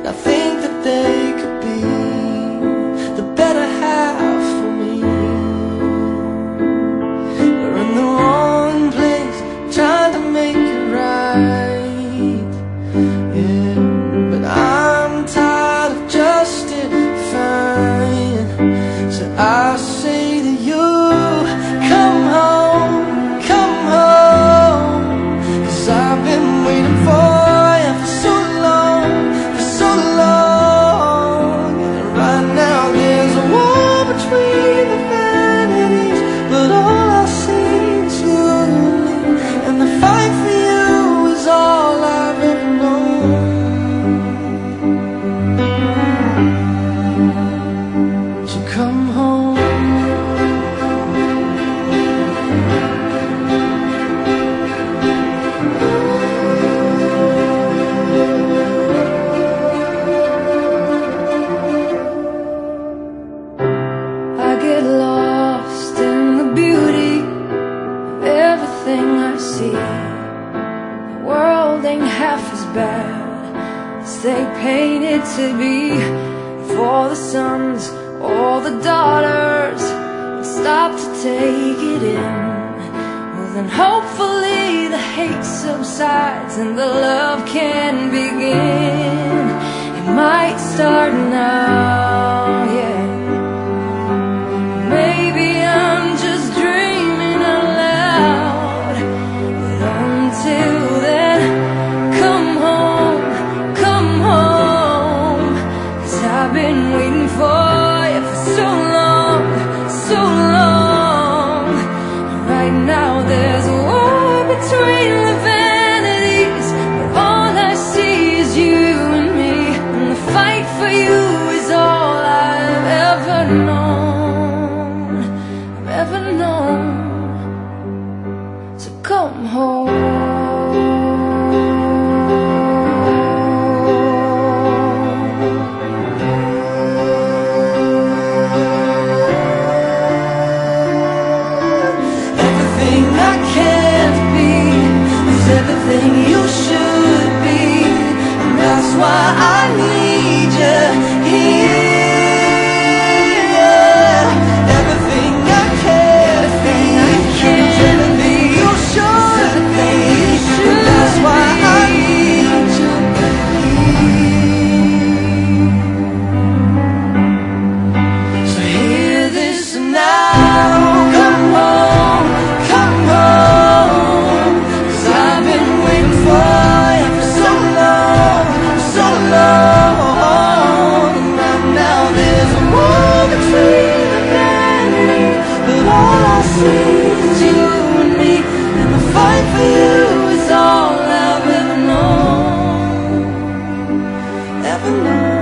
I think that they could be the better half for me. You're in the wrong place, trying to make it right, yeah. But I'm tired of justifying, so I say to you, come home, come home, 'cause I've been waiting for you for so long, for so long. And right now there's a war between the vanities, but all I see is you and me, and the fight for you is all I've ever known. So come home. I get lost in the beauty of everything I see. The world ain't half as bad as they paint it to be. For the sons or the daughters would stop to take it in, well then hopefully the hate subsides and the love can begin. It might start now, yeah. Maybe I'm just dreaming out loud, but until then, come home, 'cause I've been waiting for you for so long, so long. Right now there's a war between the vanities, but all I see is you and me, and the fight for you is all I've ever known, ever known. So come home. Everything I can't be is everything you should be, and that's why I need you here. Everything I can't be is everything you should be, and that's why I need you here. So hear this now, come home, 'cause I've been waiting for you for so long, so long. And right now there's a war between the vanities, but all I see is you and me, and the fight for you is all I've ever known, ever known.